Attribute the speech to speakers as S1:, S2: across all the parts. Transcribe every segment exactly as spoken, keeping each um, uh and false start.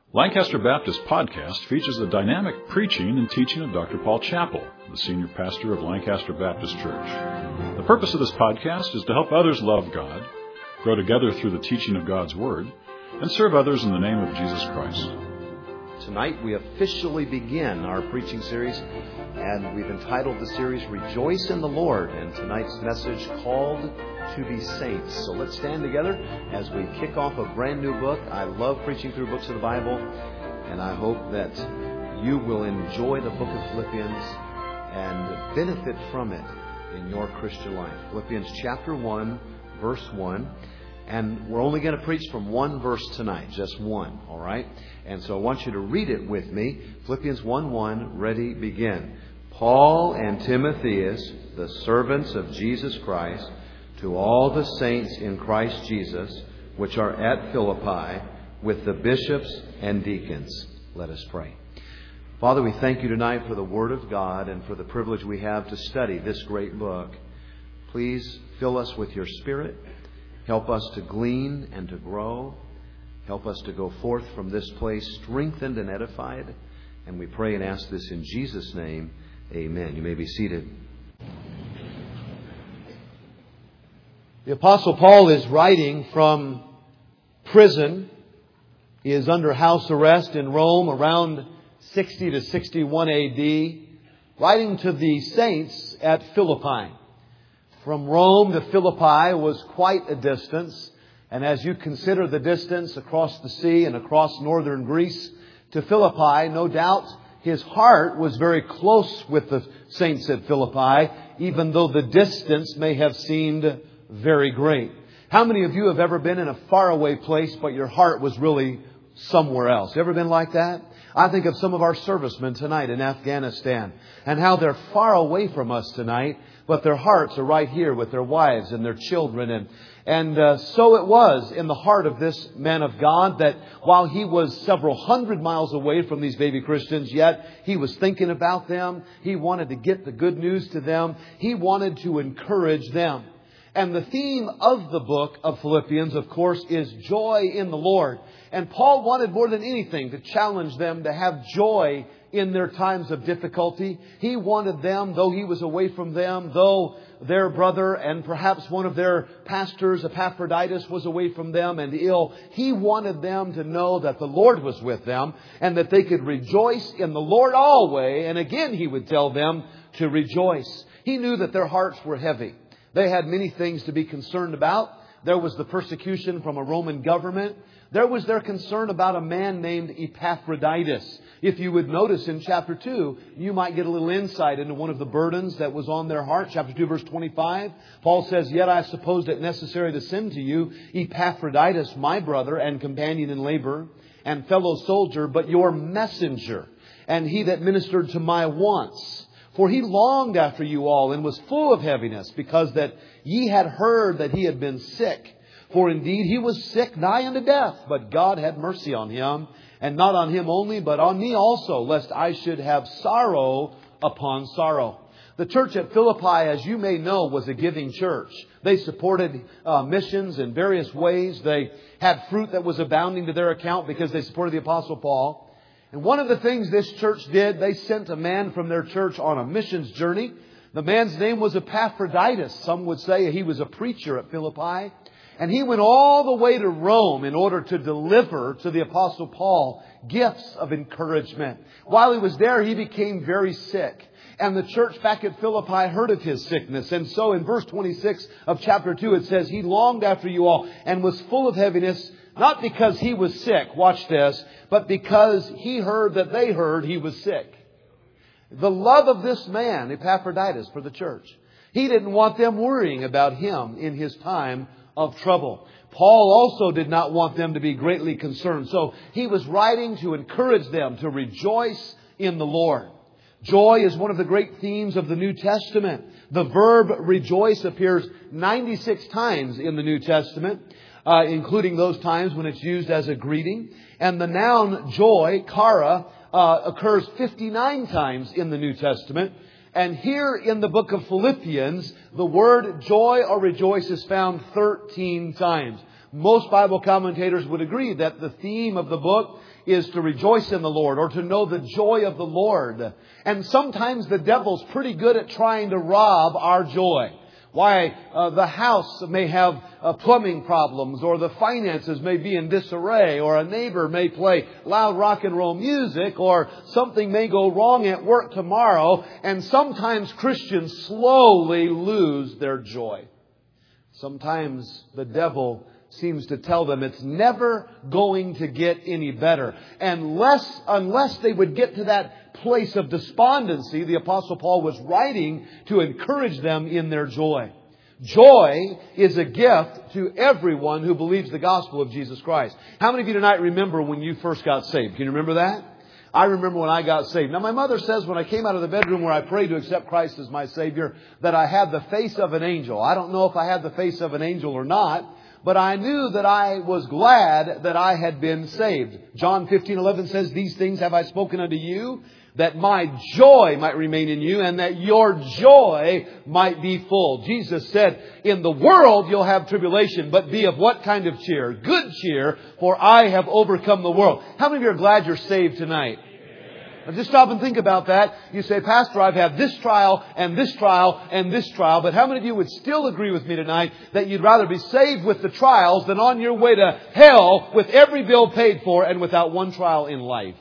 S1: Lancaster Baptist Podcast features the dynamic preaching and teaching of Doctor Paul Chappell, the senior pastor of Lancaster Baptist Church. The purpose of this podcast is to help others love God, grow together through the teaching of God's Word, and serve others in the name of Jesus Christ.
S2: Tonight we officially begin our preaching series, and we've entitled the series Rejoice in the Lord, and tonight's message called to be saints. So let's stand together as we kick off a brand new book. I love preaching through books of the Bible, and I hope that you will enjoy the book of Philippians and benefit from it in your Christian life. Philippians chapter one, verse one. And we're only going to preach from one verse tonight, just one, all right? And so I want you to read it with me. Philippians one one, ready, begin. Paul and Timotheus, the servants of Jesus Christ, to all the saints in Christ Jesus, which are at Philippi, with the bishops and deacons. Let us pray. Father, we thank you tonight for the Word of God and for the privilege we have to study this great book. Please fill us with your Spirit. Help us to glean and to grow. Help us to go forth from this place strengthened and edified. And we pray and ask this in Jesus' name. Amen. You may be seated. The Apostle Paul is writing from prison. He is under house arrest in Rome around sixty to sixty-one A D, writing to the saints at Philippi. From Rome to Philippi was quite a distance. And as you consider the distance across the sea and across northern Greece to Philippi, no doubt his heart was very close with the saints at Philippi, even though the distance may have seemed very great. How many of you have ever been in a faraway place, but your heart was really somewhere else? Ever been like that? I think of some of our servicemen tonight in Afghanistan and how they're far away from us tonight, but their hearts are right here with their wives and their children. And and uh, so it was in the heart of this man of God that while he was several hundred miles away from these baby Christians, yet he was thinking about them. He wanted to get the good news to them. He wanted to encourage them. And the theme of the book of Philippians, of course, is joy in the Lord. And Paul wanted more than anything to challenge them to have joy in their times of difficulty. He wanted them, though he was away from them, though their brother and perhaps one of their pastors, Epaphroditus, was away from them and ill, he wanted them to know that the Lord was with them and that they could rejoice in the Lord always. And again, he would tell them to rejoice. He knew that their hearts were heavy. They had many things to be concerned about. There was the persecution from a Roman government. There was their concern about a man named Epaphroditus. If you would notice in chapter two, you might get a little insight into one of the burdens that was on their heart. Chapter two, verse twenty-five, Paul says, "Yet I supposed it necessary to send to you Epaphroditus, my brother and companion in labor and fellow soldier, but your messenger, and he that ministered to my wants. For he longed after you all and was full of heaviness, because that ye had heard that he had been sick. For indeed he was sick nigh unto death, but God had mercy on him, and not on him only, but on me also, lest I should have sorrow upon sorrow." The church at Philippi, as you may know, was a giving church. They supported uh, missions in various ways. They had fruit that was abounding to their account because they supported the Apostle Paul. And one of the things this church did, they sent a man from their church on a missions journey. The man's name was Epaphroditus. Some would say he was a preacher at Philippi. And he went all the way to Rome in order to deliver to the Apostle Paul gifts of encouragement. While he was there, he became very sick. And the church back at Philippi heard of his sickness. And so in verse twenty-six of chapter two, it says, "He longed after you all and was full of heaviness, not because he was sick," watch this, "but because he heard that they heard he was sick." The love of this man, Epaphroditus, for the church. He didn't want them worrying about him in his time of trouble. Paul also did not want them to be greatly concerned. So he was writing to encourage them to rejoice in the Lord. Joy is one of the great themes of the New Testament. The verb rejoice appears ninety-six times in the New Testament, uh, including those times when it's used as a greeting. And the noun joy, chara, uh, occurs fifty-nine times in the New Testament. And here in the book of Philippians, the word joy or rejoice is found thirteen times. Most Bible commentators would agree that the theme of the book is to rejoice in the Lord, or to know the joy of the Lord. And sometimes the devil's pretty good at trying to rob our joy. Why, uh, the house may have uh, plumbing problems, or the finances may be in disarray, or a neighbor may play loud rock and roll music, or something may go wrong at work tomorrow. And sometimes Christians slowly lose their joy. Sometimes the devil seems to tell them it's never going to get any better. Unless, unless they would get to that place of despondency, the Apostle Paul was writing to encourage them in their joy. Joy is a gift to everyone who believes the gospel of Jesus Christ. How many of you tonight remember when you first got saved? Can you remember that? I remember when I got saved. Now, my mother says when I came out of the bedroom where I prayed to accept Christ as my Savior, that I had the face of an angel. I don't know if I had the face of an angel or not, but I knew that I was glad that I had been saved. John fifteen eleven says, "These things have I spoken unto you, that my joy might remain in you, and that your joy might be full." Jesus said, "In the world you'll have tribulation, but be of what kind of cheer? Good cheer, for I have overcome the world." How many of you are glad you're saved tonight? Now just stop and think about that. You say, "Pastor, I've had this trial and this trial and this trial." But how many of you would still agree with me tonight that you'd rather be saved with the trials than on your way to hell with every bill paid for and without one trial in life?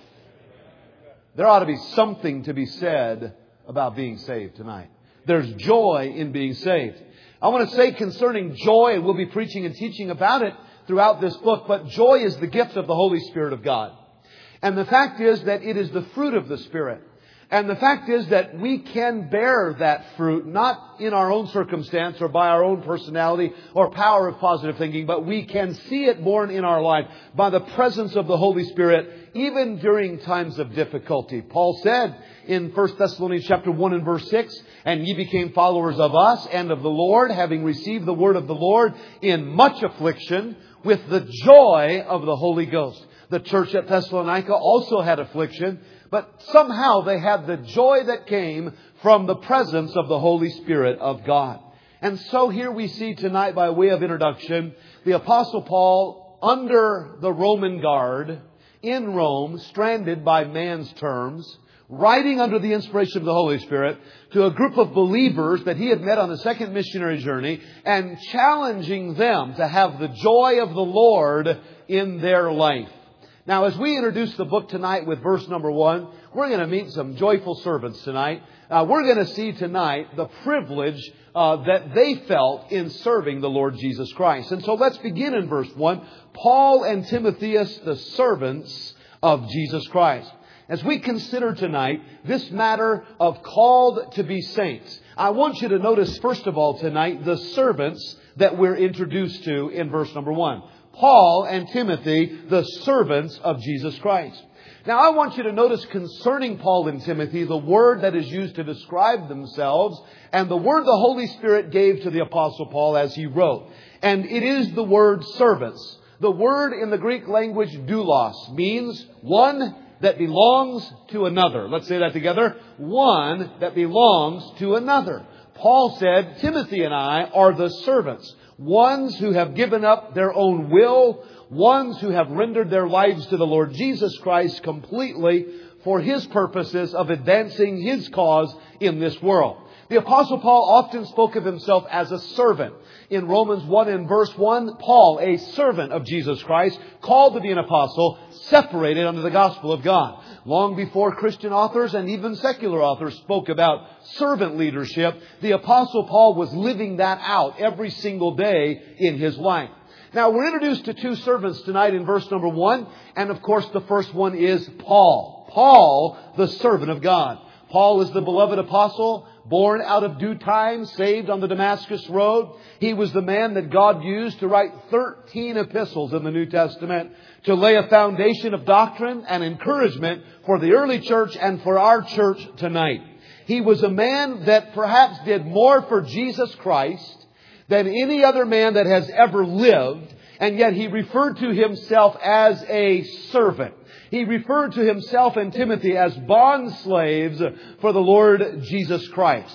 S2: There ought to be something to be said about being saved tonight. There's joy in being saved. I want to say concerning joy, and we'll be preaching and teaching about it throughout this book, but joy is the gift of the Holy Spirit of God. And the fact is that it is the fruit of the Spirit. And the fact is that we can bear that fruit, not in our own circumstance or by our own personality or power of positive thinking, but we can see it born in our life by the presence of the Holy Spirit, even during times of difficulty. Paul said in First Thessalonians chapter one and verse six, "And ye became followers of us and of the Lord, having received the word of the Lord in much affliction, with the joy of the Holy Ghost." The church at Thessalonica also had affliction, but somehow they had the joy that came from the presence of the Holy Spirit of God. And so here we see tonight, by way of introduction, the Apostle Paul under the Roman guard in Rome, stranded by man's terms, writing under the inspiration of the Holy Spirit to a group of believers that he had met on the second missionary journey, and challenging them to have the joy of the Lord in their life. Now, as we introduce the book tonight with verse number one, we're going to meet some joyful servants tonight. Uh, we're going to see tonight the privilege uh, that they felt in serving the Lord Jesus Christ. And so let's begin in verse one. Paul and Timotheus, the servants of Jesus Christ. As we consider tonight this matter of called to be saints, I want you to notice, first of all, tonight, the servants that we're introduced to in verse number one. Paul and Timothy, the servants of Jesus Christ. Now, I want you to notice concerning Paul and Timothy, the word that is used to describe themselves, and the word the Holy Spirit gave to the Apostle Paul as he wrote. And it is the word servants. The word in the Greek language, doulos, means one that belongs to another. Let's say that together. One that belongs to another. Paul said, Timothy and I are the servants. Ones who have given up their own will. Ones who have rendered their lives to the Lord Jesus Christ completely for His purposes of advancing His cause in this world. The Apostle Paul often spoke of himself as a servant. In Romans one and verse one, Paul, a servant of Jesus Christ, called to be an apostle, separated under the gospel of God. Long before Christian authors and even secular authors spoke about servant leadership, the Apostle Paul was living that out every single day in his life. Now, we're introduced to two servants tonight in verse number one. And of course, the first one is Paul. Paul, the servant of God. Paul is the beloved apostle, born out of due time, saved on the Damascus Road. He was the man that God used to write thirteen epistles in the New Testament to lay a foundation of doctrine and encouragement for the early church and for our church tonight. He was a man that perhaps did more for Jesus Christ than any other man that has ever lived, and yet he referred to himself as a servant. He referred to himself and Timothy as bond slaves for the Lord Jesus Christ.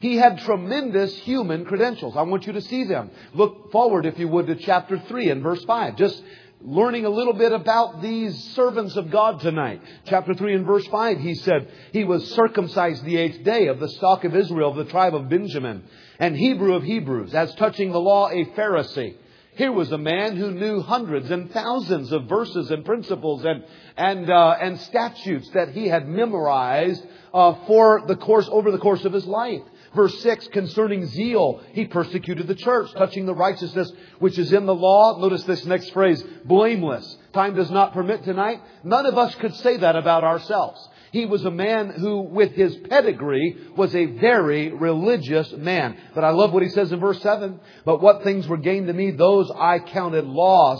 S2: He had tremendous human credentials. I want you to see them. Look forward, if you would, to chapter three and verse five. Just learning a little bit about these servants of God tonight. Chapter three and verse five, he said, he was circumcised the eighth day, of the stock of Israel, of the tribe of Benjamin, and Hebrew of Hebrews, as touching the law, a Pharisee. Here was a man who knew hundreds and thousands of verses and principles and and uh, and statutes that he had memorized uh, for the course over the course of his life. Verse six, concerning zeal, he persecuted the church, touching the righteousness which is in the law. Notice this next phrase, blameless. Time does not permit tonight. None of us could say that about ourselves. He was a man who, with his pedigree, was a very religious man. But I love what he says in verse seven. But what things were gained to me, those I counted loss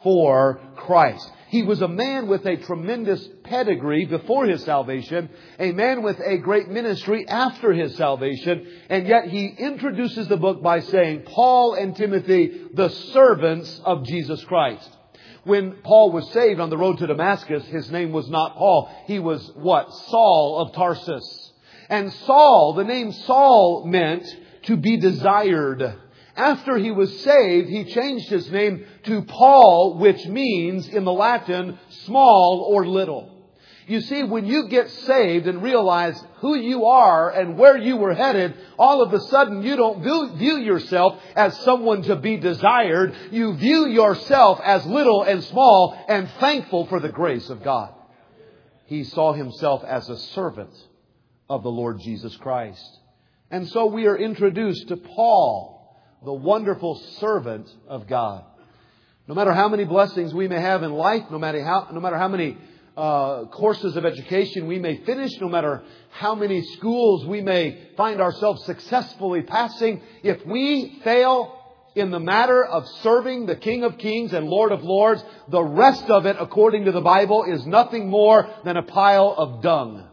S2: for Christ. He was a man with a tremendous pedigree before his salvation, a man with a great ministry after his salvation, and yet he introduces the book by saying, Paul and Timothy, the servants of Jesus Christ. When Paul was saved on the road to Damascus, his name was not Paul. He was what? Saul of Tarsus. And Saul, the name Saul meant to be desired. After he was saved, he changed his name to Paul, which means in the Latin, small or little. You see, when you get saved and realize who you are and where you were headed, all of a sudden you don't view, view yourself as someone to be desired. You view yourself as little and small and thankful for the grace of God. He saw himself as a servant of the Lord Jesus Christ. And so we are introduced to Paul, the wonderful servant of God. No matter how many blessings we may have in life, no matter how, no matter how many uh, courses of education we may finish, no matter how many schools we may find ourselves successfully passing, if we fail in the matter of serving the King of Kings and Lord of Lords, the rest of it, according to the Bible, is nothing more than a pile of dung.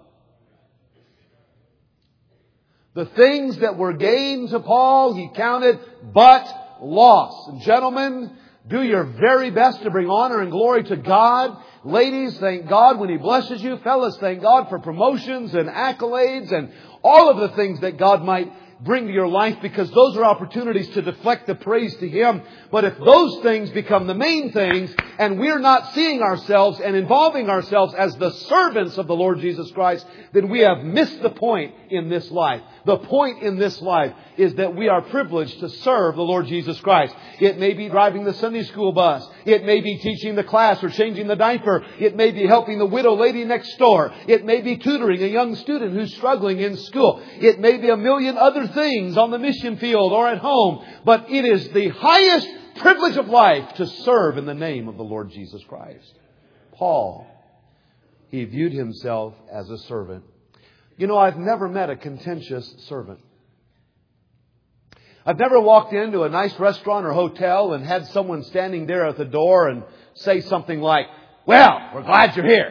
S2: The things that were gained to Paul, he counted but loss. And gentlemen, do your very best to bring honor and glory to God. Ladies, thank God when He blesses you. Fellas, thank God for promotions and accolades and all of the things that God might bring to your life, because those are opportunities to deflect the praise to Him. But if those things become the main things and we're not seeing ourselves and involving ourselves as the servants of the Lord Jesus Christ, then we have missed the point in this life. The point in this life is that we are privileged to serve the Lord Jesus Christ. It may be driving the Sunday school bus. It may be teaching the class or changing the diaper. It may be helping the widow lady next door. It may be tutoring a young student who's struggling in school. It may be a million other things on the mission field or at home. But it is the highest privilege of life to serve in the name of the Lord Jesus Christ. Paul, he viewed himself as a servant. You know, I've never met a contentious servant. I've never walked into a nice restaurant or hotel and had someone standing there at the door and say something like, "Well, we're glad you're here."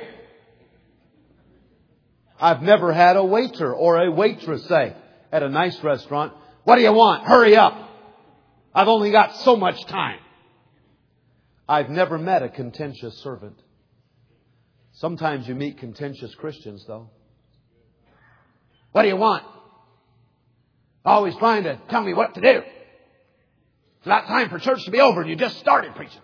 S2: I've never had a waiter or a waitress say at a nice restaurant, "What do you want? Hurry up. I've only got so much time." I've never met a contentious servant. Sometimes you meet contentious Christians, though. "What do you want? Always trying to tell me what to do. It's not time for church to be over and you just started preaching."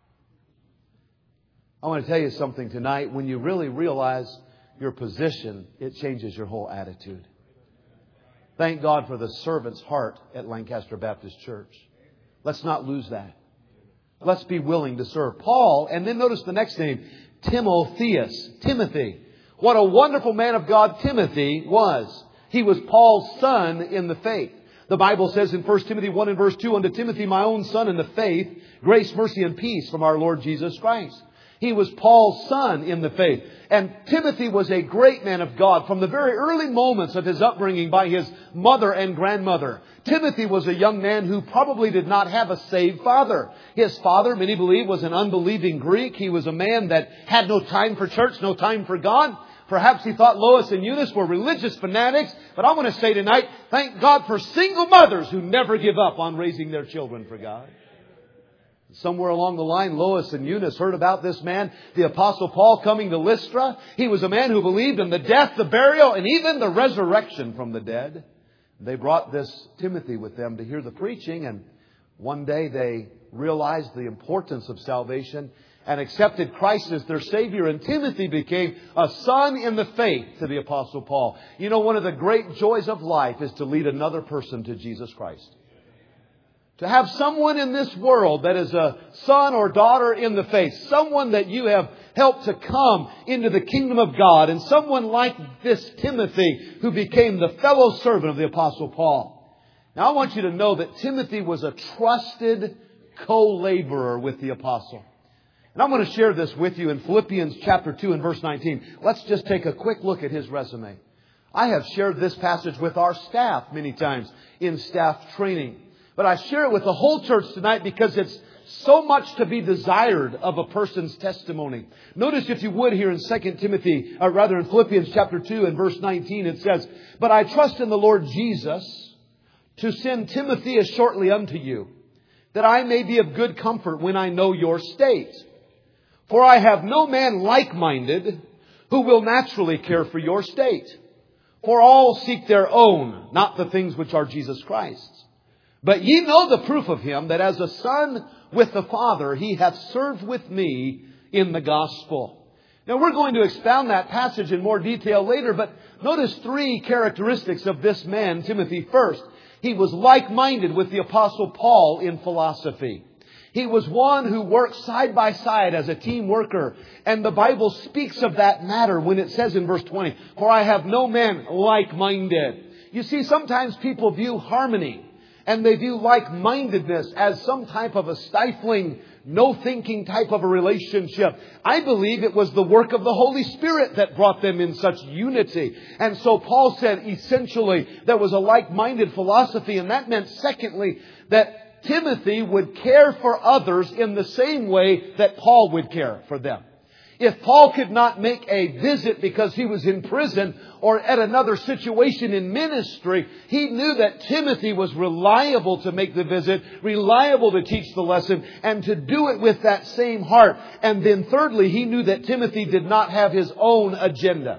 S2: I want to tell you something tonight. When you really realize your position, it changes your whole attitude. Thank God for the servant's heart at Lancaster Baptist Church. Let's not lose that. Let's be willing to serve. Paul, and then notice the next name, Timotheus, Timothy. What a wonderful man of God Timothy was. He was Paul's son in the faith. The Bible says in First Timothy one and verse two, "Unto Timothy, my own son in the faith, grace, mercy, and peace from our Lord Jesus Christ." He was Paul's son in the faith. And Timothy was a great man of God from the very early moments of his upbringing by his mother and grandmother. Timothy was a young man who probably did not have a saved father. His father, many believe, was an unbelieving Greek. He was a man that had no time for church, no time for God. Perhaps he thought Lois and Eunice were religious fanatics. But I want to say tonight, thank God for single mothers who never give up on raising their children for God. Somewhere along the line, Lois and Eunice heard about this man, the Apostle Paul, coming to Lystra. He was a man who believed in the death, the burial, and even the resurrection from the dead. They brought this Timothy with them to hear the preaching, and one day they realized the importance of salvation and accepted Christ as their Savior. And Timothy became a son in the faith to the Apostle Paul. You know, one of the great joys of life is to lead another person to Jesus Christ. To have someone in this world that is a son or daughter in the faith. Someone that you have helped to come into the kingdom of God. And someone like this Timothy who became the fellow servant of the Apostle Paul. Now I want you to know that Timothy was a trusted co-laborer with the Apostle. And I'm going to share this with you in Philippians chapter two and verse nineteen. Let's just take a quick look at his resume. I have shared this passage with our staff many times in staff training. But I share it with the whole church tonight because it's so much to be desired of a person's testimony. Notice, if you would, here in Second Timothy, or rather in Philippians chapter two and verse nineteen, it says, "But I trust in the Lord Jesus to send Timothy as shortly unto you, that I may be of good comfort when I know your state. For I have no man like-minded who will naturally care for your state. For all seek their own, not the things which are Jesus Christ's. But ye know the proof of him, that as a son with the Father, he hath served with me in the gospel." Now we're going to expound that passage in more detail later, but notice three characteristics of this man, Timothy. First, he was like-minded with the Apostle Paul in philosophy. He was one who worked side by side as a team worker. And the Bible speaks of that matter when it says in verse twenty, "For I have no man like-minded." You see, sometimes people view harmony and they view like-mindedness as some type of a stifling, no-thinking type of a relationship. I believe it was the work of the Holy Spirit that brought them in such unity. And so Paul said essentially there was a like-minded philosophy. And that meant, secondly, that Timothy would care for others in the same way that Paul would care for them. If Paul could not make a visit because he was in prison or at another situation in ministry, he knew that Timothy was reliable to make the visit, reliable to teach the lesson, and to do it with that same heart. And then thirdly, he knew that Timothy did not have his own agenda.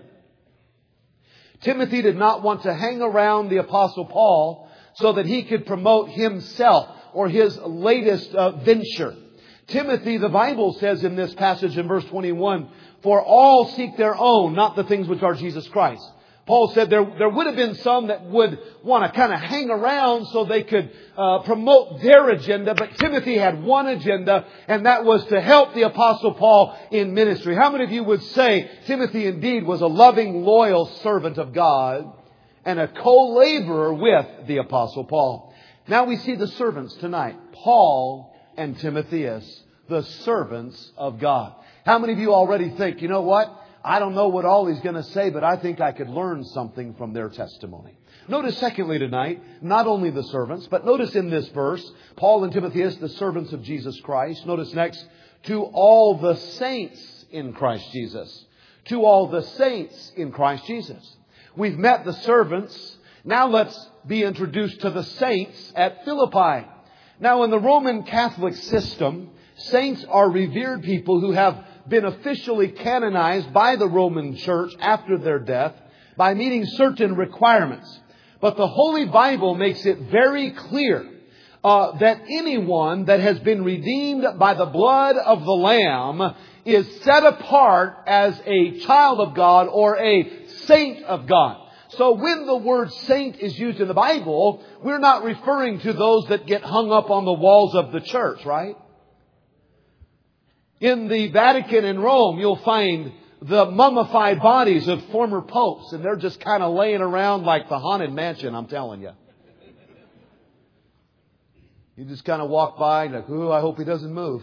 S2: Timothy did not want to hang around the Apostle Paul so that he could promote himself or his latest uh, venture. Timothy, the Bible says in this passage in verse twenty-one, "For all seek their own, not the things which are Jesus Christ." Paul said there, there would have been some that would want to kind of hang around so they could uh, promote their agenda. But Timothy had one agenda, and that was to help the Apostle Paul in ministry. How many of you would say Timothy indeed was a loving, loyal servant of God and a co-laborer with the Apostle Paul? Now we see the servants tonight. Paul and Timotheus, the servants of God. How many of you already think, you know what? I don't know what all he's going to say, but I think I could learn something from their testimony. Notice secondly tonight, not only the servants, but notice in this verse, Paul and Timotheus, the servants of Jesus Christ. Notice next, to all the saints in Christ Jesus. To all the saints in Christ Jesus. We've met the servants. Now let's be introduced to the saints at Philippi. Now, in the Roman Catholic system, saints are revered people who have been officially canonized by the Roman Church after their death by meeting certain requirements. But the Holy Bible makes it very clear uh, that anyone that has been redeemed by the blood of the Lamb is set apart as a child of God or a saint of God. So when the word saint is used in the Bible, we're not referring to those that get hung up on the walls of the church, right? In the Vatican in Rome, you'll find the mummified bodies of former popes, and they're just kind of laying around like the Haunted Mansion, I'm telling you. You just kind of walk by and like, ooh, I hope he doesn't move.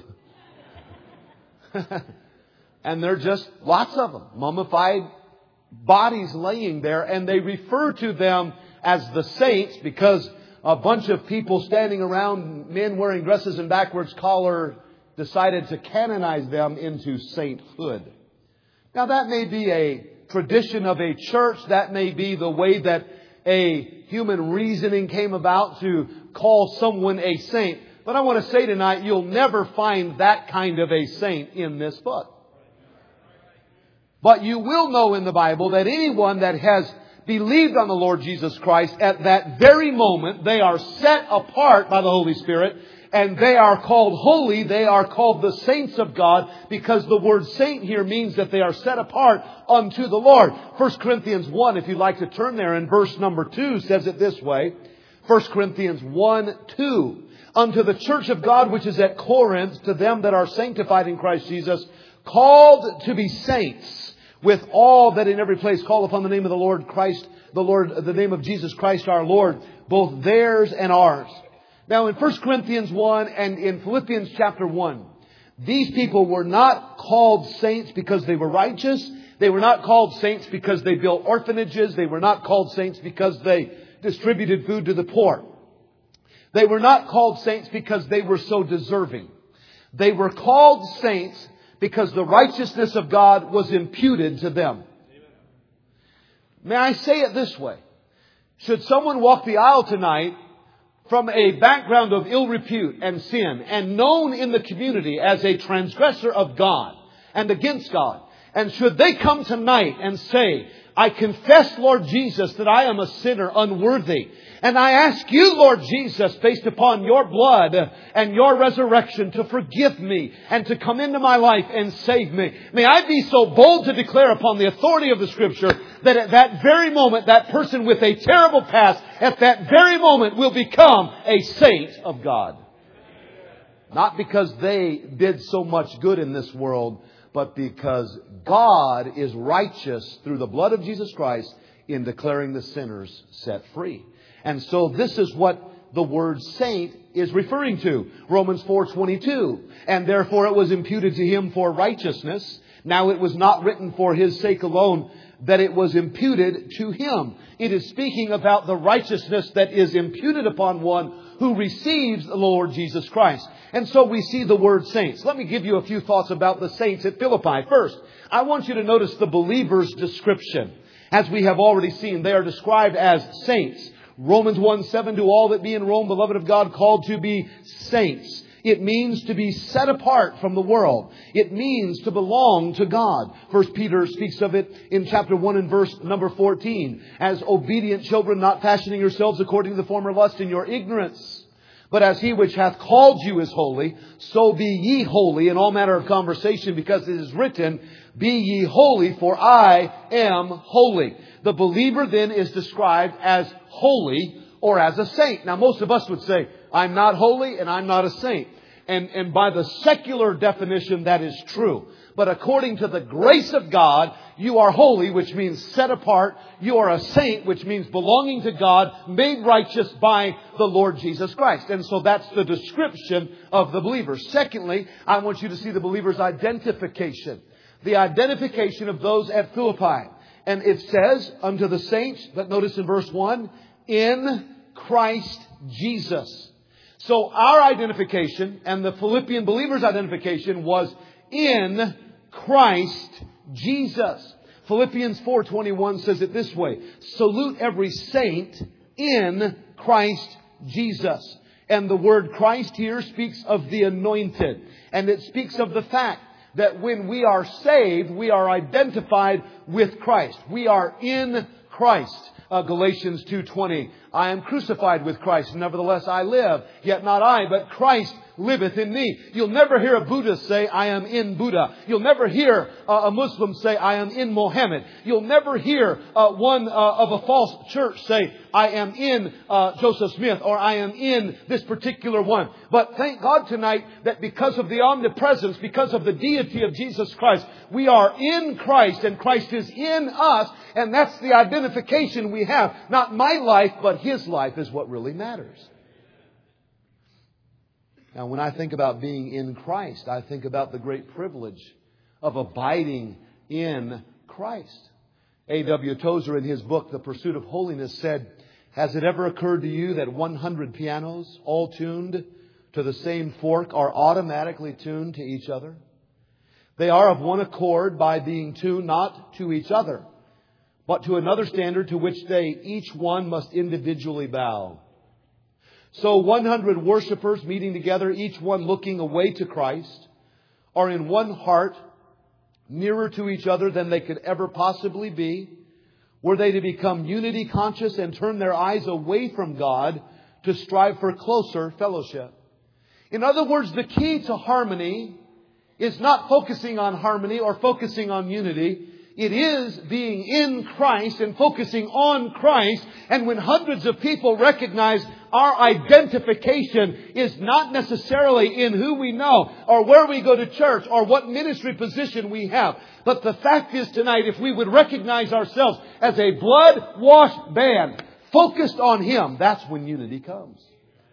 S2: And they're just lots of them, mummified bodies laying there, and they refer to them as the saints because a bunch of people standing around, men wearing dresses and backwards collar, decided to canonize them into sainthood. Now that may be a tradition of a church. That may be the way that a human reasoning came about to call someone a saint. But I want to say tonight, you'll never find that kind of a saint in this book. But you will know in the Bible that anyone that has believed on the Lord Jesus Christ, at that very moment they are set apart by the Holy Spirit, and they are called holy. They are called the saints of God, because the word saint here means that they are set apart unto the Lord. First Corinthians one, if you'd like to turn there, in verse number two, says it this way. First Corinthians one, two. Unto the church of God which is at Corinth, to them that are sanctified in Christ Jesus, called to be saints, with all that in every place call upon the name of the Lord Christ, the Lord, the name of Jesus Christ our Lord, both theirs and ours. Now in First Corinthians one and in Philippians chapter one, these people were not called saints because they were righteous. They were not called saints because they built orphanages. They were not called saints because they distributed food to the poor. They were not called saints because they were so deserving. They were called saints because the righteousness of God was imputed to them. May I say it this way? Should someone walk the aisle tonight from a background of ill repute and sin, and known in the community as a transgressor of God and against God, and should they come tonight and say, I confess, Lord Jesus, that I am a sinner unworthy, and I ask you, Lord Jesus, based upon your blood and your resurrection, to forgive me and to come into my life and save me. May I be so bold to declare upon the authority of the Scripture that at that very moment, that person with a terrible past, at that very moment will become a saint of God. Not because they did so much good in this world, but because God is righteous through the blood of Jesus Christ in declaring the sinners set free. And so this is what the word saint is referring to. Romans four twenty-two. And therefore it was imputed to him for righteousness. Now it was not written for his sake alone, that it was imputed to him. It is speaking about the righteousness that is imputed upon one who receives the Lord Jesus Christ. And so we see the word saints. Let me give you a few thoughts about the saints at Philippi. First, I want you to notice the believer's description. As we have already seen, they are described as saints. Romans one seven, to all that be in Rome, beloved of God, called to be saints. It means to be set apart from the world. It means to belong to God. First Peter speaks of it in chapter one and verse number fourteen. As obedient children, not fashioning yourselves according to the former lust in your ignorance. But as he which hath called you is holy, so be ye holy in all manner of conversation, because it is written, be ye holy, for I am holy. The believer then is described as holy or as a saint. Now most of us would say, I'm not holy and I'm not a saint. And, and by the secular definition, that is true. But according to the grace of God, you are holy, which means set apart. You are a saint, which means belonging to God, made righteous by the Lord Jesus Christ. And so that's the description of the believer. Secondly, I want you to see the believer's identification. The identification of those at Philippi. And it says unto the saints, but notice in verse one, in Christ Jesus. So our identification and the Philippian believer's identification was in Christ Jesus. Philippians four twenty-one says it this way. Salute every saint in Christ Jesus. And the word Christ here speaks of the anointed. And it speaks of the fact that when we are saved, we are identified with Christ. We are in Christ. Uh, Galatians two twenty. I am crucified with Christ. Nevertheless I live. Yet not I, but Christ liveth in me. You'll never hear a Buddhist say, I am in Buddha. You'll never hear uh, a Muslim say, I am in Mohammed. You'll never hear uh, one uh, of a false church say, I am in uh, Joseph Smith, or I am in this particular one. But thank God tonight that because of the omnipresence, because of the deity of Jesus Christ, we are in Christ and Christ is in us. And that's the identification we have. Not my life, but His life is what really matters. Now, when I think about being in Christ, I think about the great privilege of abiding in Christ. A W Tozer, in his book, The Pursuit of Holiness, said, has it ever occurred to you that one hundred pianos, all tuned to the same fork, are automatically tuned to each other? They are of one accord by being tuned not to each other, but to another standard to which they each one must individually bow. So one hundred worshipers meeting together, each one looking away to Christ, are in one heart, nearer to each other than they could ever possibly be, Were they to become unity conscious and turn their eyes away from God to strive for closer fellowship? In other words, the key to harmony is not focusing on harmony or focusing on unity. It is being in Christ and focusing on Christ. And when hundreds of people recognize our identification is not necessarily in who we know or where we go to church or what ministry position we have. But the fact is tonight, if we would recognize ourselves as a blood-washed band focused on Him, that's when unity comes.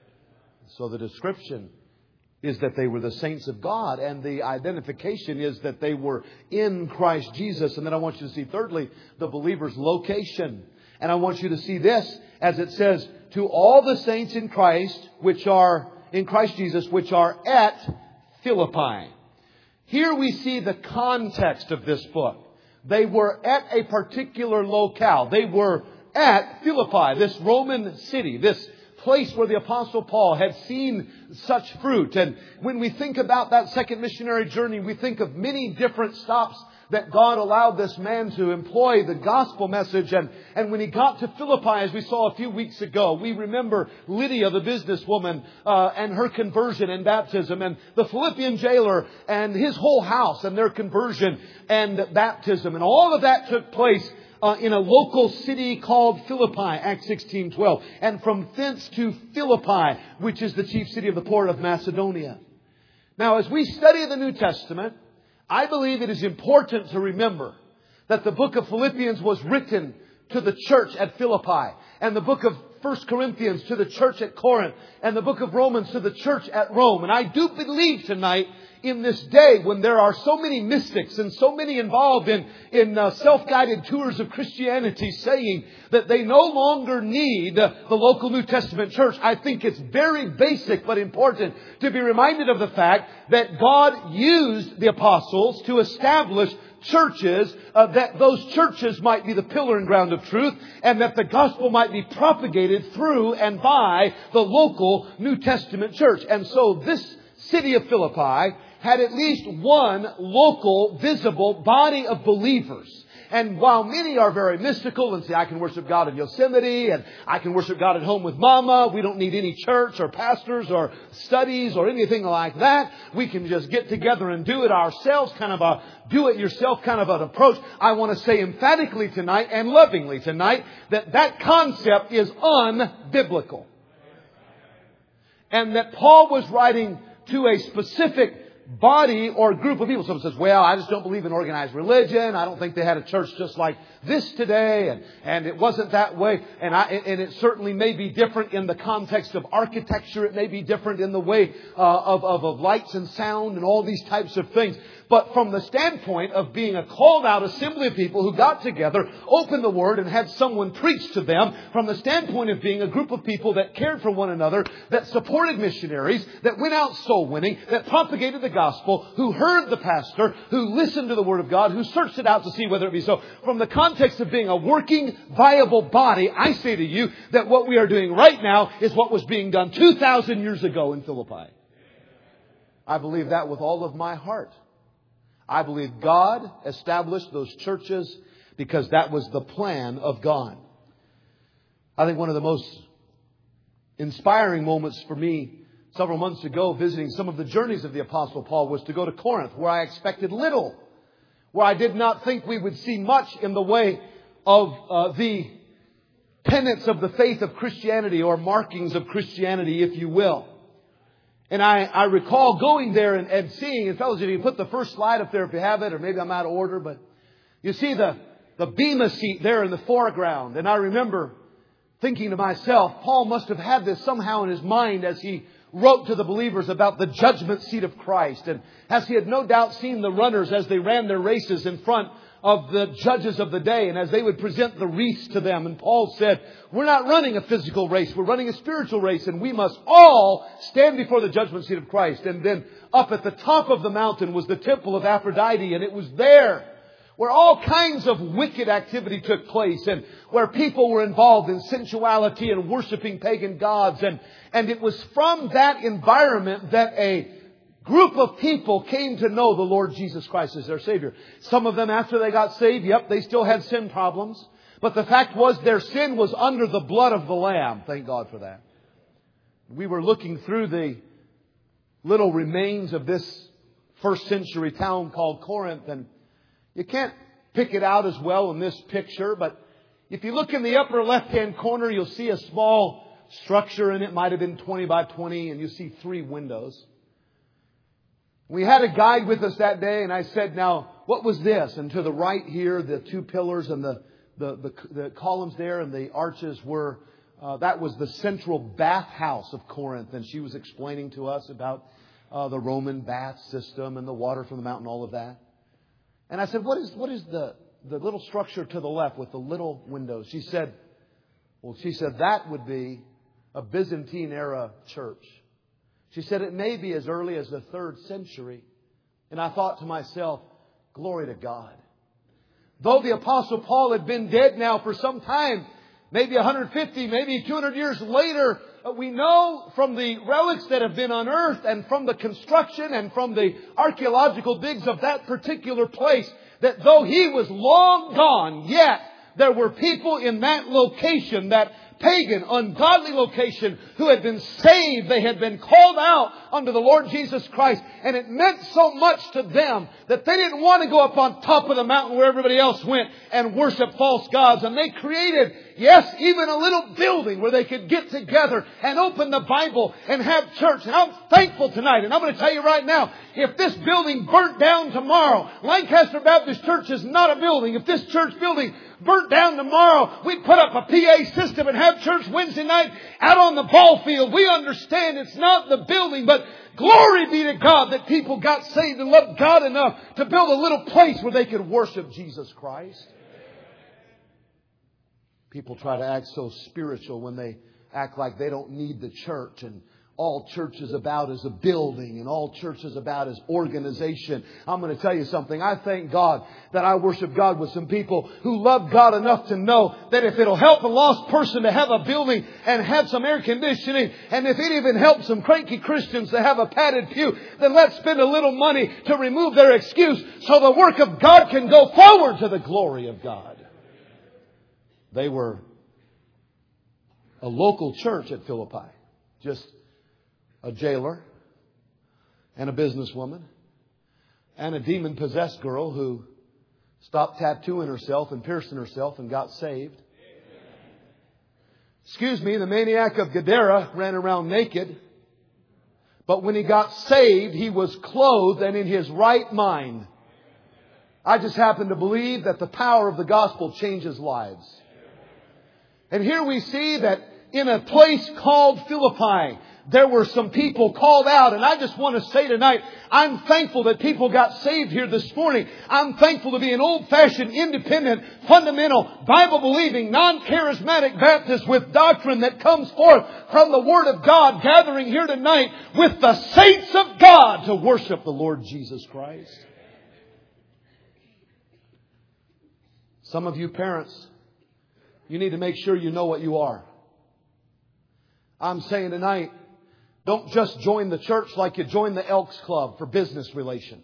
S2: So the description is that they were the saints of God, and the identification is that they were in Christ Jesus. And then I want you to see, thirdly, the believer's location. And I want you to see this, as it says, to all the saints in Christ, which are in Christ Jesus, which are at Philippi. Here we see the context of this book. They were at a particular locale. They were at Philippi, this Roman city, this place where the Apostle Paul had seen such fruit. And when we think about that second missionary journey, we think of many different stops that God allowed this man to employ the gospel message. And, and when he got to Philippi, as we saw a few weeks ago, we remember Lydia, the businesswoman, uh, and her conversion and baptism, and the Philippian jailer and his whole house and their conversion and baptism. And all of that took place Uh, in a local city called Philippi, Acts sixteen twelve. And from thence to Philippi, which is the chief city of the port of Macedonia. Now, as we study the New Testament, I believe it is important to remember that the book of Philippians was written to the church at Philippi, and the book of First Corinthians to the church at Corinth, and the book of Romans to the church at Rome. And I do believe tonight, in this day when there are so many mystics and so many involved in, in uh, self-guided tours of Christianity saying that they no longer need uh, the local New Testament church, I think it's very basic but important to be reminded of the fact that God used the apostles to establish churches, uh, that those churches might be the pillar and ground of truth, and that the gospel might be propagated through and by the local New Testament church. And so this city of Philippi had at least one local, visible body of believers. And while many are very mystical and say, I can worship God in Yosemite and I can worship God at home with Mama, we don't need any church or pastors or studies or anything like that. We can just get together and do it ourselves, kind of a do-it-yourself kind of an approach. I want to say emphatically tonight and lovingly tonight that that concept is unbiblical. And that Paul was writing to a specific body or group of people. Someone says, well, I just don't believe in organized religion. I don't think they had a church just like this today. And, and it wasn't that way. And, I, and it certainly may be different in the context of architecture. It may be different in the way uh, of, of, of lights and sound and all these types of things. But from the standpoint of being a called out assembly of people who got together, opened the Word and had someone preach to them, from the standpoint of being a group of people that cared for one another, that supported missionaries, that went out soul winning, that propagated the gospel, who heard the pastor, who listened to the Word of God, who searched it out to see whether it be so. From the context of being a working, viable body, I say to you that what we are doing right now is what was being done two thousand years ago in Philippi. I believe that with all of my heart. I believe God established those churches because that was the plan of God. I think one of the most inspiring moments for me several months ago, visiting some of the journeys of the Apostle Paul, was to go to Corinth, where I expected little, where I did not think we would see much in the way of uh, the tenets of the faith of Christianity, or markings of Christianity, if you will. And I, I recall going there and, and seeing, and fellows, if you put the first slide up there if you have it, or maybe I'm out of order, but you see the, the bema seat there in the foreground. And I remember thinking to myself, Paul must have had this somehow in his mind as he wrote to the believers about the judgment seat of Christ. And as he had no doubt seen the runners as they ran their races in front of the judges of the day, and as they would present the wreaths to them. And Paul said, we're not running a physical race, we're running a spiritual race, and we must all stand before the judgment seat of Christ. And then up at the top of the mountain was the temple of Aphrodite, and it was there where all kinds of wicked activity took place, and where people were involved in sensuality and worshiping pagan gods. And, and it was from that environment that a group of people came to know the Lord Jesus Christ as their Savior. Some of them, after they got saved, yep, they still had sin problems. But the fact was their sin was under the blood of the Lamb. Thank God for that. We were looking through the little remains of this first century town called Corinth, and you can't pick it out as well in this picture, but if you look in the upper left-hand corner, you'll see a small structure, and it might have been twenty by twenty, and you see three windows. We had a guide with us that day, and I said, now, what was this? And to the right here, the two pillars and the, the, the, the columns there and the arches were, uh, that was the central bathhouse of Corinth. And she was explaining to us about uh, the Roman bath system and the water from the mountain, all of that. And I said, what is what is the, the little structure to the left with the little windows? She said, well, she said that would be a Byzantine era church. She said it may be as early as the third century. And I thought to myself, glory to God. Though the Apostle Paul had been dead now for some time, maybe one hundred fifty, maybe two hundred years later, we know from the relics that have been unearthed and from the construction and from the archaeological digs of that particular place, that though he was long gone, yet there were people in that location, that pagan, ungodly location, who had been saved. They had been called out unto the Lord Jesus Christ. And it meant so much to them that they didn't want to go up on top of the mountain where everybody else went and worship false gods. And they created, yes, even a little building where they could get together and open the Bible and have church. And I'm thankful tonight. And I'm going to tell you right now, if this building burnt down tomorrow, Lancaster Baptist Church is not a building. If this church building burnt down tomorrow, we'd put up a P A system and have church Wednesday night out on the ball field. We understand it's not the building, but glory be to God that people got saved and loved God enough to build a little place where they could worship Jesus Christ. People try to act so spiritual when they act like they don't need the church, and all church is about is a building, and all church is about is organization. I'm going to tell you something. I thank God that I worship God with some people who love God enough to know that if it'll help a lost person to have a building and have some air conditioning, and if it even helps some cranky Christians to have a padded pew, then let's spend a little money to remove their excuse so the work of God can go forward to the glory of God. They were a local church at Philippi. Just a jailer and a businesswoman and a demon-possessed girl who stopped tattooing herself and piercing herself and got saved. Excuse me, the maniac of Gadara ran around naked, but when he got saved, he was clothed and in his right mind. I just happen to believe that the power of the gospel changes lives. And here we see that in a place called Philippi, there were some people called out. And I just want to say tonight, I'm thankful that people got saved here this morning. I'm thankful to be an old-fashioned, independent, fundamental, Bible-believing, non-charismatic Baptist with doctrine that comes forth from the Word of God, gathering here tonight with the saints of God to worship the Lord Jesus Christ. Some of you parents, you need to make sure you know what you are. I'm saying tonight, don't just join the church like you join the Elks Club for business relation.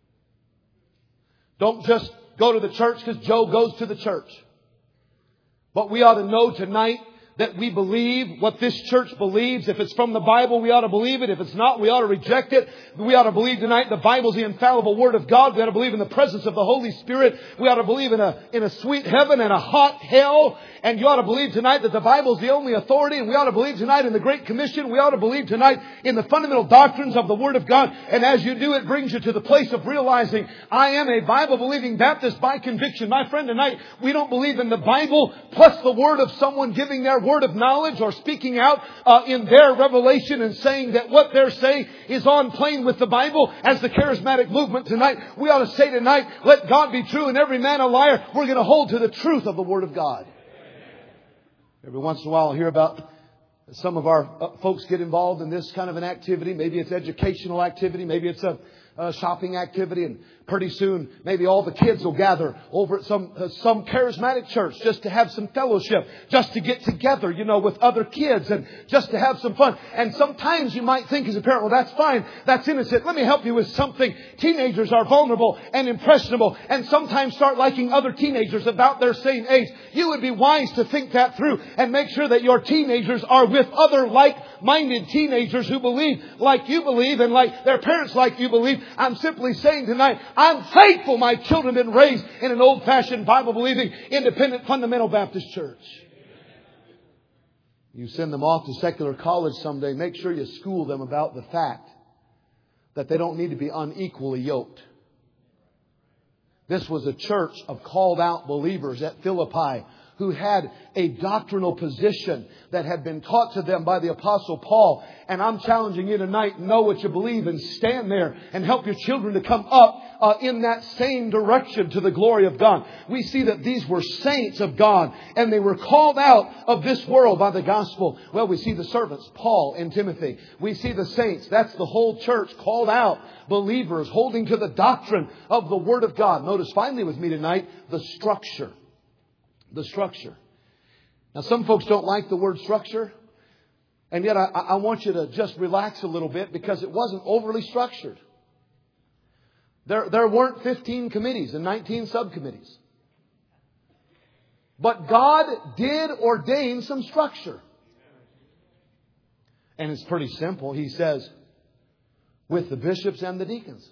S2: Don't just go to the church because Joe goes to the church. But we ought to know tonight that we believe what this church believes. If it's from the Bible, we ought to believe it. If it's not, we ought to reject it. We ought to believe tonight the Bible's the infallible Word of God. We ought to believe in the presence of the Holy Spirit. We ought to believe in a, in a sweet heaven and a hot hell. And you ought to believe tonight that the Bible's the only authority. And we ought to believe tonight in the Great Commission. We ought to believe tonight in the fundamental doctrines of the Word of God. And as you do, it brings you to the place of realizing, I am a Bible-believing Baptist by conviction. My friend, tonight, we don't believe in the Bible plus the word of someone giving their word of knowledge or speaking out uh, in their revelation and saying that what they're saying is on plane with the Bible. As the charismatic movement tonight, we ought to say tonight, let God be true and every man a liar. We're going to hold to the truth of the Word of God. Every once in a while, I'll hear about some of our folks get involved in this kind of an activity. Maybe it's educational activity. Maybe it's a, a shopping activity. And Pretty soon, maybe all the kids will gather over at some uh, some charismatic church just to have some fellowship, just to get together, you know, with other kids and just to have some fun. And sometimes you might think as a parent, well, that's fine. That's innocent. Let me help you with something. Teenagers are vulnerable and impressionable and sometimes start liking other teenagers about their same age. You would be wise to think that through and make sure that your teenagers are with other like-minded teenagers who believe like you believe and like their parents like you believe. I'm simply saying tonight, I'm thankful my children have been raised in an old-fashioned, Bible-believing, independent, fundamental Baptist church. You send them off to secular college someday, make sure you school them about the fact that they don't need to be unequally yoked. This was a church of called out believers at Philippi who had a doctrinal position that had been taught to them by the Apostle Paul. And I'm challenging you tonight, know what you believe and stand there and help your children to come up uh, in that same direction to the glory of God. We see that these were saints of God and they were called out of this world by the gospel. Well, we see the servants, Paul and Timothy. We see the saints. That's the whole church called out believers holding to the doctrine of the Word of God. Notice finally with me tonight, the structure. The structure. Now, some folks don't like the word structure. And yet I, I want you to just relax a little bit because it wasn't overly structured. There, there weren't fifteen committees and nineteen subcommittees. But God did ordain some structure. And it's pretty simple. He says, with the bishops and the deacons.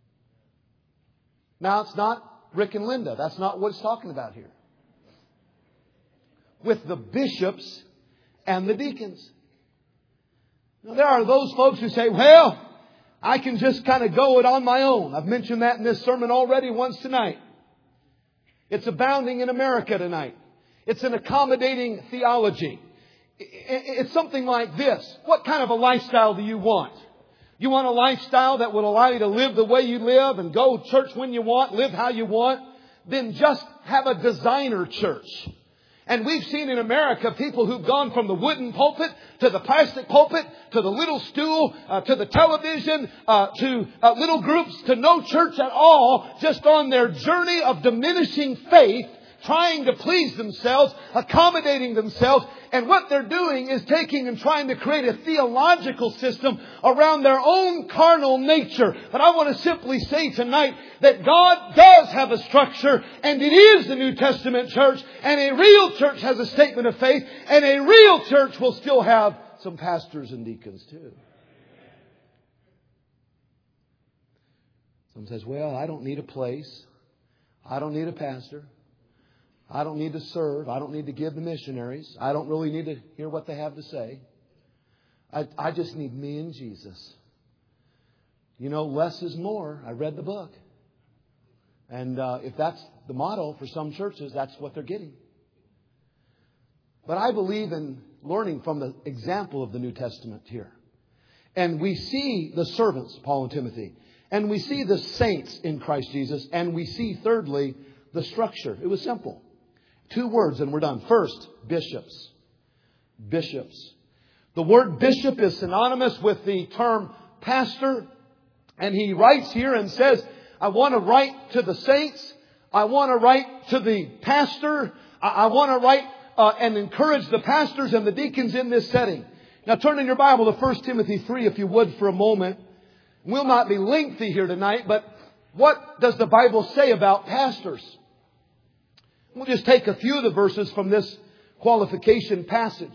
S2: Now, it's not Rick and Linda. That's not what it's talking about here. With the bishops and the deacons. Now, there are those folks who say, well, I can just kind of go it on my own. I've mentioned that in this sermon already once tonight. It's abounding in America tonight. It's an accommodating theology. It's something like this. What kind of a lifestyle do you want? You want a lifestyle that will allow you to live the way you live and go to church when you want, live how you want? Then just have a designer church. And we've seen in America people who've gone from the wooden pulpit to the plastic pulpit to the little stool uh, to the television uh, to uh, little groups to no church at all, just on their journey of diminishing faith, trying to please themselves, accommodating themselves. And what they're doing is taking and trying to create a theological system around their own carnal nature. But I want to simply say tonight that God does have a structure, and it is the New Testament church, and a real church has a statement of faith, and a real church will still have some pastors and deacons too. Someone says, well, I don't need a place. I don't need a pastor. I don't need to serve. I don't need to give the missionaries. I don't really need to hear what they have to say. I, I just need me and Jesus. You know, less is more. I read the book. And uh, if that's the motto for some churches, that's what they're getting. But I believe in learning from the example of the New Testament here. And we see the servants, Paul and Timothy. And we see the saints in Christ Jesus. And we see, thirdly, the structure. It was simple. Two words and we're done. First, bishops. Bishops. The word bishop is synonymous with the term pastor. And he writes here and says, I want to write to the saints. I want to write to the pastor. I want to write uh, and encourage the pastors and the deacons in this setting. Now turn in your Bible to First Timothy three, if you would, for a moment. We'll not be lengthy here tonight, but what does the Bible say about pastors? We'll just take a few of the verses from this qualification passage.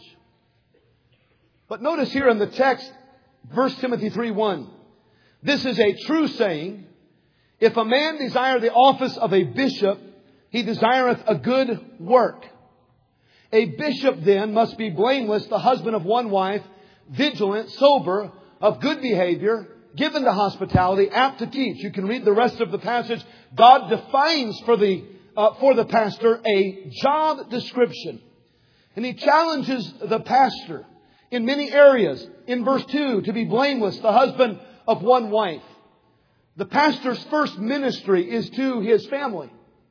S2: But notice here in the text, First Timothy three one. This is a true saying. If a man desire the office of a bishop, he desireth a good work. A bishop then must be blameless, the husband of one wife, vigilant, sober, of good behavior, given to hospitality, apt to teach. You can read the rest of the passage. God defines for the Uh, for the pastor a job description. And he challenges the pastor in many areas. In verse two, to be blameless, the husband of one wife. The pastor's first ministry is to his family.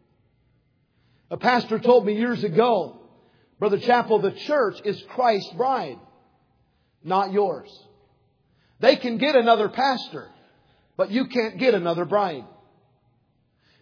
S2: A pastor told me years ago, Brother Chappell, the church is Christ's bride, not yours. They can get another pastor, but you can't get another bride.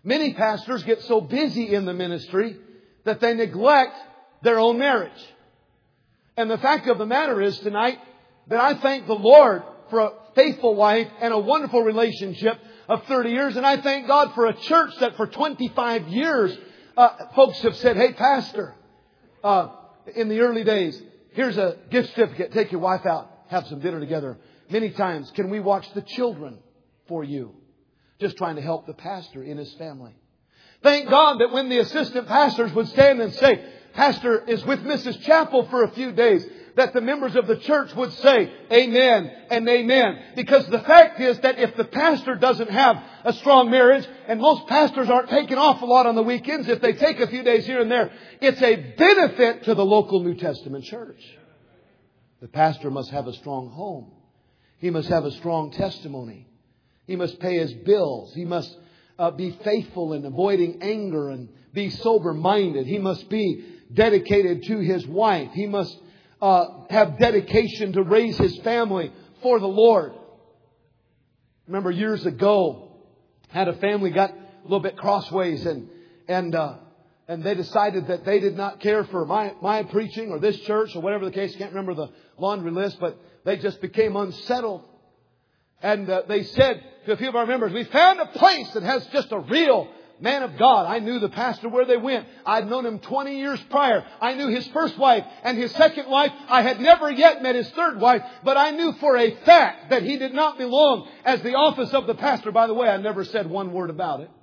S2: Many pastors get so busy in the ministry that they neglect their own marriage. And the fact of the matter is tonight that I thank the Lord for a faithful wife and a wonderful relationship of thirty years. And I thank God for a church that for twenty-five years, uh, folks have said, hey, pastor, uh, in the early days, here's a gift certificate. Take your wife out. Have some dinner together. Many times, can we watch the children for you? Just trying to help the pastor in his family. Thank God that when the assistant pastors would stand and say, Pastor is with Missus Chapel for a few days, that the members of the church would say, amen and amen. Because the fact is that if the pastor doesn't have a strong marriage, and most pastors aren't taking off a lot on the weekends, if they take a few days here and there, it's a benefit to the local New Testament church. The pastor must have a strong home. He must have a strong testimony. He must pay his bills. He must uh, be faithful in avoiding anger and be sober-minded. He must be dedicated to his wife. He must uh, have dedication to raise his family for the Lord. Remember years ago, had a family got a little bit crossways and and uh, and they decided that they did not care for my my preaching or this church or whatever the case. Can't remember the laundry list, but they just became unsettled. And uh, they said to a few of our members, we found a place that has just a real man of God. I knew the pastor where they went. I'd known him twenty years prior. I knew his first wife and his second wife. I had never yet met his third wife, but I knew for a fact that he did not belong as the office of the pastor. By the way, I never said one word about it.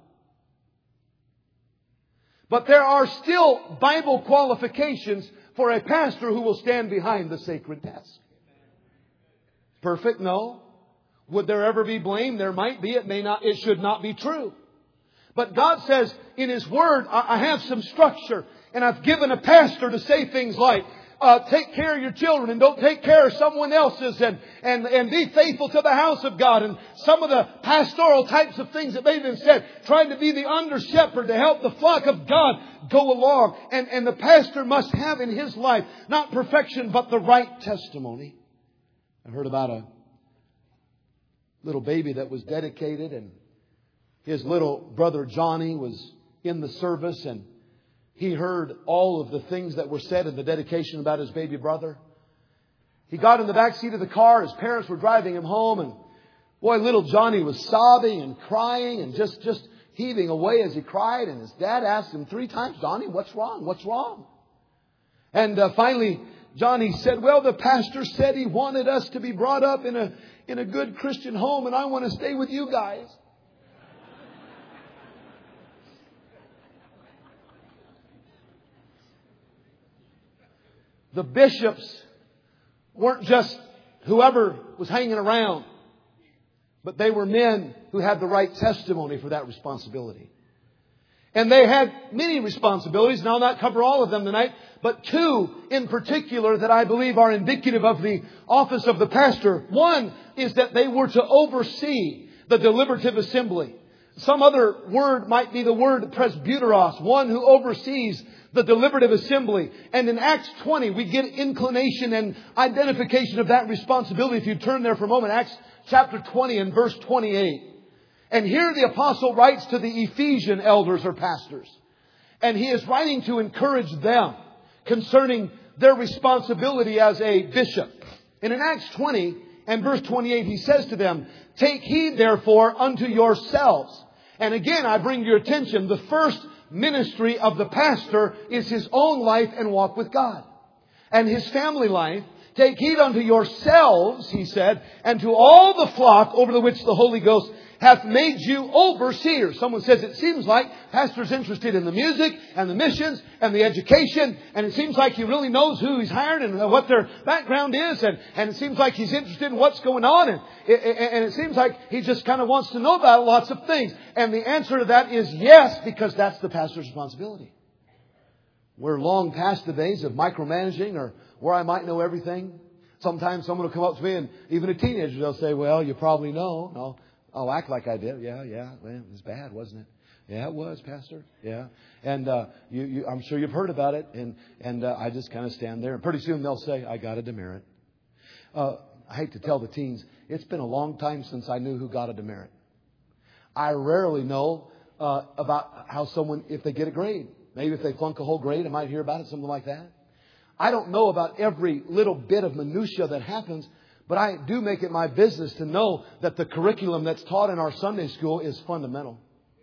S2: But there are still Bible qualifications for a pastor who will stand behind the sacred desk. Perfect? No. Would there ever be blame? There might be. It may not. It should not be true. But God says in His Word, I have some structure. And I've given a pastor to say things like, uh, take care of your children and don't take care of someone else's. And, and, and be faithful to the house of God. And some of the pastoral types of things that they've been said. Trying to be the under shepherd to help the flock of God go along. And, and the pastor must have in his life not perfection but the right testimony. I heard about a little baby that was dedicated, and his little brother Johnny was in the service, and he heard all of the things that were said in the dedication about his baby brother. He got in the back seat of the car. His parents were driving him home, and boy, little Johnny was sobbing and crying and just, just heaving away as he cried. And his dad asked him three times, Johnny, what's wrong? What's wrong? And uh, finally, Johnny said, well, the pastor said he wanted us to be brought up in a in a good Christian home, and I want to stay with you guys. The bishops weren't just whoever was hanging around, but they were men who had the right testimony for that responsibility. And they had many responsibilities, and I'll not cover all of them tonight, but two in particular that I believe are indicative of the office of the pastor. One is that they were to oversee the deliberative assembly. Some other word might be the word presbyteros, one who oversees the deliberative assembly. And in Acts twenty, we get inclination and identification of that responsibility. If you turn there for a moment, Acts chapter twenty and verse twenty-eight. And here the apostle writes to the Ephesian elders or pastors. And he is writing to encourage them concerning their responsibility as a bishop. And in Acts twenty and verse twenty-eight, he says to them, take heed therefore unto yourselves. And again, I bring your attention, the first ministry of the pastor is his own life and walk with God. And his family life. Take heed unto yourselves, he said, and to all the flock over the which the Holy Ghost hath made you overseers. Someone says it seems like pastor's interested in the music and the missions and the education, and it seems like he really knows who he's hired and what their background is, and, and it seems like he's interested in what's going on, and it, and it seems like he just kind of wants to know about lots of things. And the answer to that is yes, because that's the pastor's responsibility. We're long past the days of micromanaging or where I might know everything. Sometimes someone will come up to me, and even a teenager, they'll say, well, you probably know. No, I'll act like I did. Yeah, yeah. Well, it was bad, wasn't it? Yeah, it was, Pastor. Yeah. And uh, you, you, I'm sure you've heard about it. And, and uh, I just kind of stand there. And pretty soon they'll say, I got a demerit. Uh, I hate to tell the teens, it's been a long time since I knew who got a demerit. I rarely know uh, about how someone, if they get a grade, maybe if they flunk a whole grade, I might hear about it, something like that. I don't know about every little bit of minutia that happens, but I do make it my business to know that the curriculum that's taught in our Sunday school is fundamental.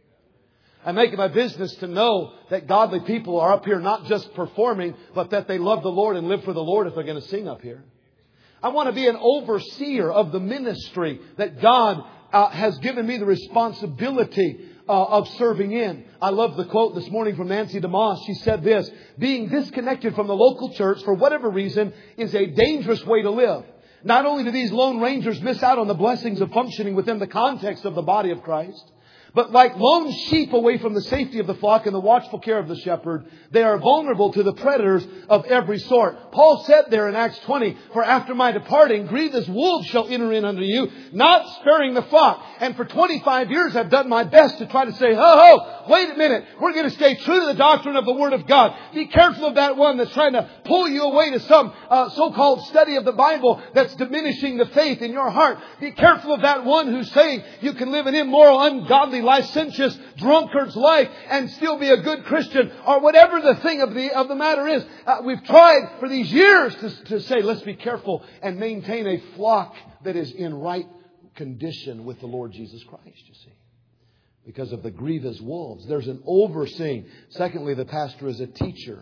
S2: I make it my business to know that godly people are up here not just performing, but that they love the Lord and live for the Lord if they're going to sing up here. I want to be an overseer of the ministry that God uh, has given me the responsibility uh, of serving in. I love the quote this morning from Nancy DeMoss. She said this: being disconnected from the local church for whatever reason is a dangerous way to live. Not only do these lone rangers miss out on the blessings of functioning within the context of the body of Christ, but like lone sheep away from the safety of the flock and the watchful care of the shepherd, they are vulnerable to the predators of every sort. Paul said there in Acts twenty, for after my departing, grievous wolves shall enter in unto you, not sparing the flock. And for twenty-five years I've done my best to try to say, ho ho, wait a minute, we're going to stay true to the doctrine of the Word of God. Be careful of that one that's trying to pull you away to some uh, so-called study of the Bible that's diminishing the faith in your heart. Be careful of that one who's saying you can live an immoral, ungodly, licentious, drunkard's life and still be a good Christian, or whatever the thing of the of the matter is. Uh, we've tried for these years to, to say, let's be careful and maintain a flock that is in right condition with the Lord Jesus Christ, you see. Because of the grievous wolves. There's an overseeing. Secondly, the pastor is a teacher.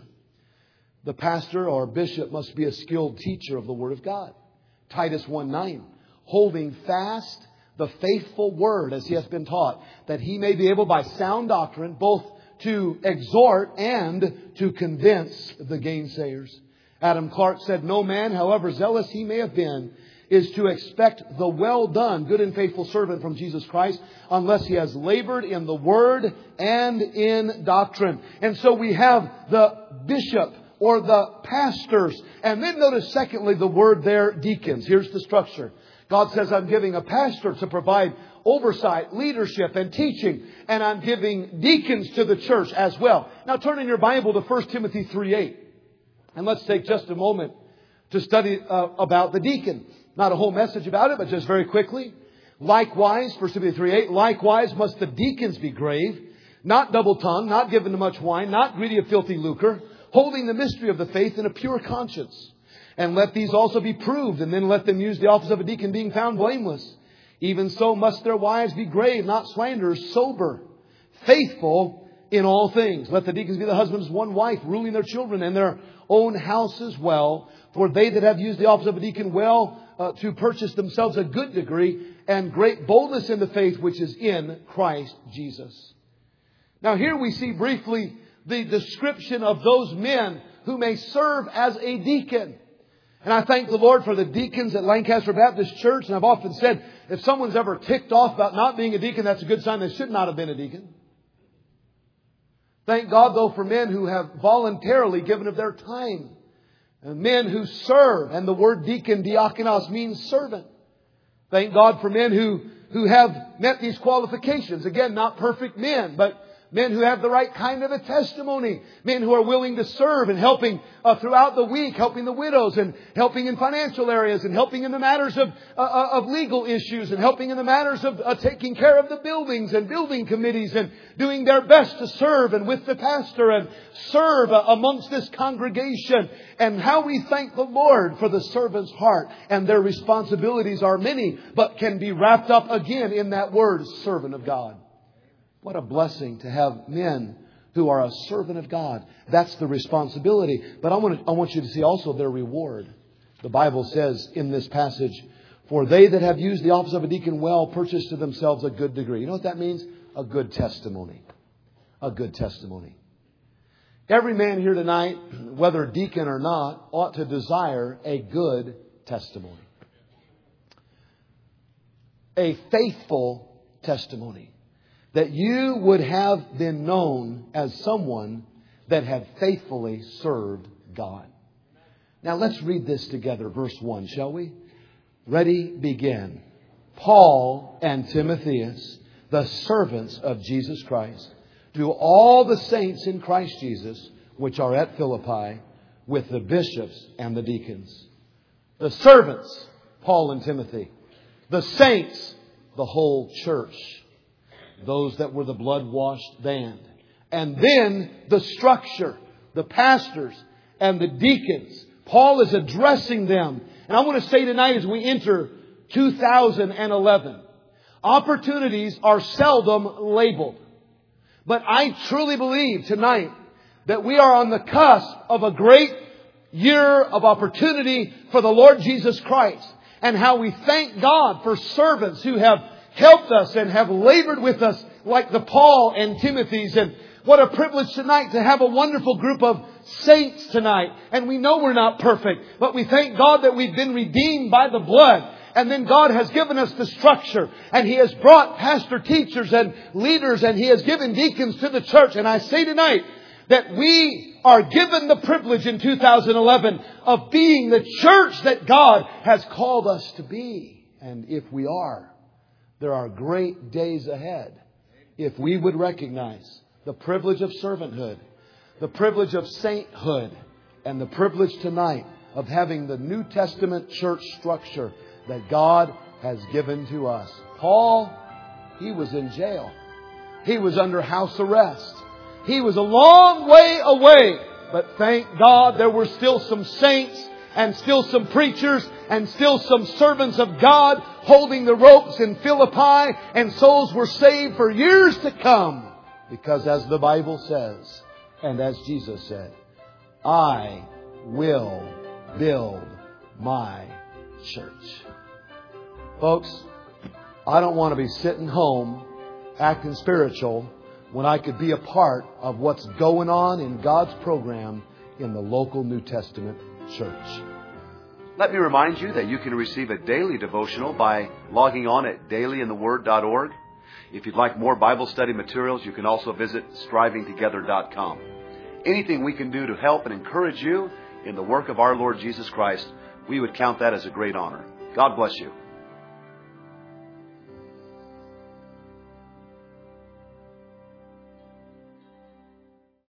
S2: The pastor or bishop must be a skilled teacher of the Word of God. Titus one nine, holding fast the faithful word as he has been taught, that he may be able by sound doctrine both to exhort and to convince the gainsayers. Adam Clark said, no man, however zealous he may have been, is to expect the well done, good and faithful servant from Jesus Christ, unless he has labored in the word and in doctrine. And so we have the bishop or the pastors. And then notice secondly the word there, deacons. Here's the structure. God says, I'm giving a pastor to provide oversight, leadership, and teaching. And I'm giving deacons to the church as well. Now turn in your Bible to First Timothy three eight. And let's take just a moment to study uh, about the deacon. Not a whole message about it, but just very quickly. Likewise, First Timothy three eight, likewise must the deacons be grave, not double-tongued, not given to much wine, not greedy of filthy lucre, holding the mystery of the faith in a pure conscience. And let these also be proved, and then let them use the office of a deacon, being found blameless. Even so must their wives be grave, not slanderers, sober, faithful in all things. Let the deacons be the husbands of one wife, ruling their children and their own houses well. For they that have used the office of a deacon well uh, to purchase themselves a good degree and great boldness in the faith which is in Christ Jesus. Now here we see briefly the description of those men who may serve as a deacon. And I thank the Lord for the deacons at Lancaster Baptist Church. And I've often said, if someone's ever ticked off about not being a deacon, that's a good sign they should not have been a deacon. Thank God, though, for men who have voluntarily given of their time. And men who serve. And the word deacon, diakonos, means servant. Thank God for men who, who have met these qualifications. Again, not perfect men, but men who have the right kind of a testimony. Men who are willing to serve and helping uh, throughout the week, helping the widows and helping in financial areas and helping in the matters of uh, of legal issues and helping in the matters of uh, taking care of the buildings and building committees and doing their best to serve and with the pastor and serve uh, amongst this congregation. And how we thank the Lord for the servant's heart. And their responsibilities are many, but can be wrapped up again in that word, servant of God. What a blessing to have men who are a servant of God. That's the responsibility. But I want, to, I want you to see also their reward. The Bible says in this passage, for they that have used the office of a deacon well purchase to themselves a good degree. You know what that means? A good testimony. A good testimony. Every man here tonight, whether deacon or not, ought to desire a good testimony. A faithful testimony. That you would have been known as someone that had faithfully served God. Now let's read this together. Verse one, shall we? Ready, begin. Paul and Timotheus, the servants of Jesus Christ, to all the saints in Christ Jesus, which are at Philippi, with the bishops and the deacons. The servants, Paul and Timothy. The saints, the whole church. those that were the blood-washed band. And then the structure, the pastors and the deacons. Paul is addressing them. And I want to say tonight as we enter two thousand eleven, opportunities are seldom labeled. But I truly believe tonight that we are on the cusp of a great year of opportunity for the Lord Jesus Christ. And how we thank God for servants who have helped us and have labored with us like the Paul and Timothy's. And what a privilege tonight to have a wonderful group of saints tonight. And we know we're not perfect, but we thank God that we've been redeemed by the blood. And then God has given us the structure. And He has brought pastor teachers and leaders. And He has given deacons to the church. And I say tonight that we are given the privilege in two thousand eleven of being the church that God has called us to be. And if we are, there are great days ahead if we would recognize the privilege of servanthood, the privilege of sainthood, and the privilege tonight of having the New Testament church structure that God has given to us. Paul, he was in jail. He was under house arrest. He was a long way away. But thank God there were still some saints and still some preachers and still some servants of God holding the ropes in Philippi, and souls were saved for years to come. Because as the Bible says, and as Jesus said, I will build my church. Folks, I don't want to be sitting home acting spiritual when I could be a part of what's going on in God's program in the local New Testament church.
S3: Let me remind you that you can receive a daily devotional by logging on at daily in the word dot org. If you'd like more Bible study materials, you can also visit striving together dot com. Anything we can do to help and encourage you in the work of our Lord Jesus Christ, we would count that as a great honor. God bless you.